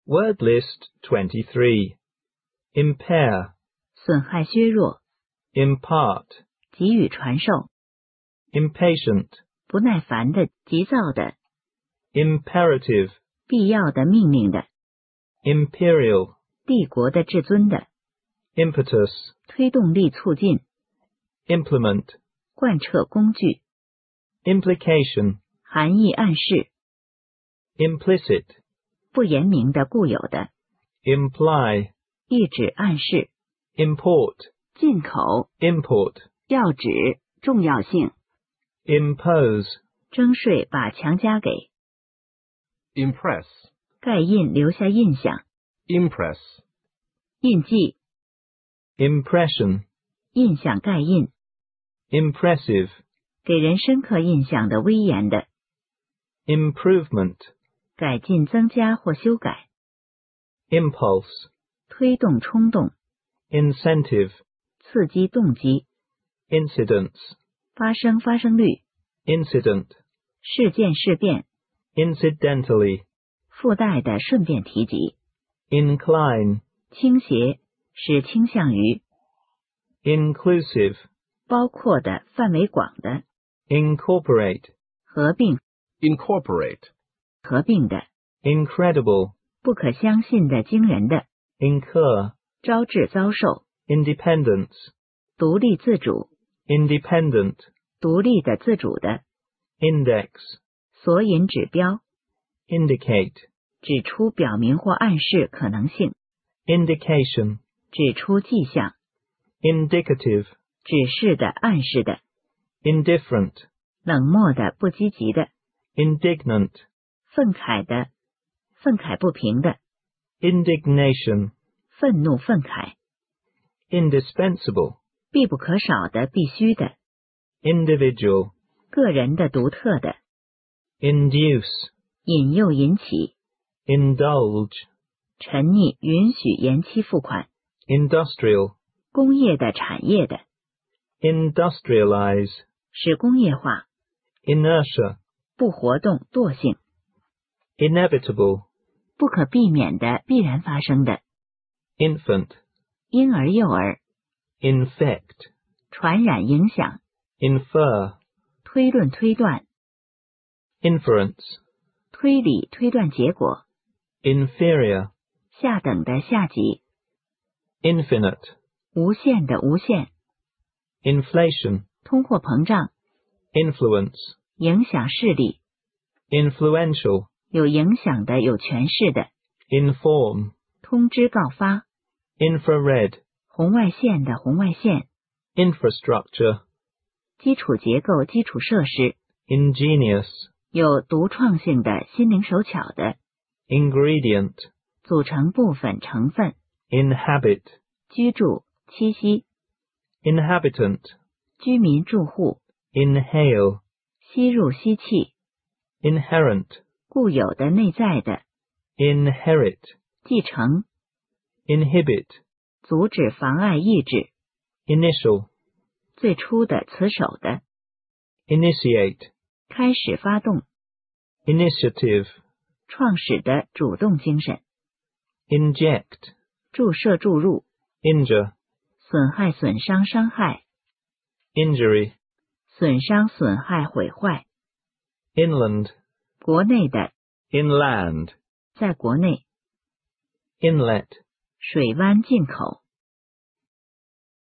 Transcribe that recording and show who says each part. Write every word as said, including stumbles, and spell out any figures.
Speaker 1: Word list twenty-three. Impair.
Speaker 2: 损害削弱，
Speaker 1: Impart.
Speaker 2: 给予传授，
Speaker 1: Impatient.
Speaker 2: 不耐烦的，急躁的，
Speaker 1: Imperative.
Speaker 2: 必要的，命令的，
Speaker 1: Imperial.
Speaker 2: 帝国的，至尊的，
Speaker 1: Impetus.
Speaker 2: 推动力，促进，
Speaker 1: Implement.
Speaker 2: 贯彻工具，
Speaker 1: Implication.
Speaker 2: 含义暗示，
Speaker 1: Implicit.
Speaker 2: 不言明的，固有的，
Speaker 1: Imply.
Speaker 2: 意指暗示，
Speaker 1: Import.
Speaker 2: 进口，
Speaker 1: Import.
Speaker 2: 要旨，重要性，
Speaker 1: Impose.
Speaker 2: 征税，把强加给，
Speaker 3: Impress.
Speaker 2: 盖印，留下印象，
Speaker 3: Impress.
Speaker 2: 印记，
Speaker 1: Impression.
Speaker 2: 印象盖印，
Speaker 1: Impressive.
Speaker 2: 给人深刻印象的，威严的，
Speaker 1: Improvement.
Speaker 2: 改进，增加或修改，
Speaker 1: Impulse.
Speaker 2: 推动，冲动，
Speaker 1: Incentive.
Speaker 2: 刺激，动机，
Speaker 1: Incidence.
Speaker 2: 发生，发生率，
Speaker 1: Incident.
Speaker 2: 事件，事变，
Speaker 1: Incidentally.
Speaker 2: 附带的，顺便提及，
Speaker 1: Incline.
Speaker 2: 倾斜，使倾向于，
Speaker 1: Inclusive.
Speaker 2: 包括的，范围广的，
Speaker 1: Incorporate.
Speaker 2: 合并，
Speaker 3: Incorporate.
Speaker 2: 合并的，
Speaker 1: Incredible.
Speaker 2: 不可相信的，惊人的，
Speaker 1: Incur.
Speaker 2: 招致，遭受，
Speaker 1: Independence.
Speaker 2: 独立自主，
Speaker 1: Independent.
Speaker 2: 独立的，自主的，
Speaker 1: Index.
Speaker 2: 索引，指标，
Speaker 1: Indicate.
Speaker 2: 指出，表明或暗示可能性，
Speaker 1: Indication.
Speaker 2: 指出迹象，
Speaker 1: Indicative.
Speaker 2: 指示的，暗示的，
Speaker 1: Indifferent.
Speaker 2: 冷漠的，不积极的，
Speaker 1: Indignant.
Speaker 2: 愤慨的，愤慨不平的，
Speaker 1: Indignation.
Speaker 2: 愤怒，愤慨，
Speaker 1: Indispensable.
Speaker 2: 必不可少的，必须的，
Speaker 1: Individual.
Speaker 2: 个人的，独特的，
Speaker 1: Induce.
Speaker 2: 引诱，引起，
Speaker 1: Indulge.
Speaker 2: 沉溺，允许延期付款，
Speaker 1: Industrial.
Speaker 2: 工业的，产业的，
Speaker 1: Industrialize.
Speaker 2: 使工业化，
Speaker 1: Inertia.
Speaker 2: 不活动，惰性，
Speaker 1: Inevitable.
Speaker 2: 不可避免的，必然发生的，
Speaker 1: Infant.
Speaker 2: 婴儿，幼儿，
Speaker 1: Infect.
Speaker 2: 传染，影响，
Speaker 1: Infer.
Speaker 2: 推论，推断，
Speaker 1: Inference.
Speaker 2: 推理，推断结果，
Speaker 1: Inferior.
Speaker 2: 下等的，下级，
Speaker 1: Infinite.
Speaker 2: 无限的，无限，
Speaker 1: Inflation.
Speaker 2: 通货膨胀，
Speaker 1: Influence.
Speaker 2: 影响势力，
Speaker 1: Influential.
Speaker 2: 有影响的，有权势的，
Speaker 1: Inform.
Speaker 2: 通知，告发，
Speaker 1: Infrared.
Speaker 2: 红外线的，红外线，
Speaker 1: Infrastructure.
Speaker 2: 基础结构，基础设施，
Speaker 1: Ingenious.
Speaker 2: 有独创性的，心灵手巧的，
Speaker 1: Ingredient.
Speaker 2: 组成部分，成分，
Speaker 1: Inhabit.
Speaker 2: 居住，栖息，
Speaker 1: Inhabitant.
Speaker 2: 居民，住户，
Speaker 1: Inhale.
Speaker 2: 吸入，吸气，
Speaker 1: Inherent.
Speaker 2: 固有的，内在的，
Speaker 1: Inherit.
Speaker 2: 继承，
Speaker 1: Inhibit.
Speaker 2: 阻止，妨碍，抑制，
Speaker 1: Initial.
Speaker 2: 最初的，此手的，
Speaker 1: Initiate.
Speaker 2: 开始，发动，
Speaker 1: Initiative.
Speaker 2: 创始的，主动精神，
Speaker 1: Inject.
Speaker 2: 注射，注入，
Speaker 1: Injure.
Speaker 2: 损害，损伤，伤害，
Speaker 1: Injury.
Speaker 2: 损伤，损害，毁坏，
Speaker 1: Inland.
Speaker 2: 国内的，
Speaker 3: Inland.
Speaker 2: 在国内，
Speaker 1: Inlet.
Speaker 2: 水湾，进口。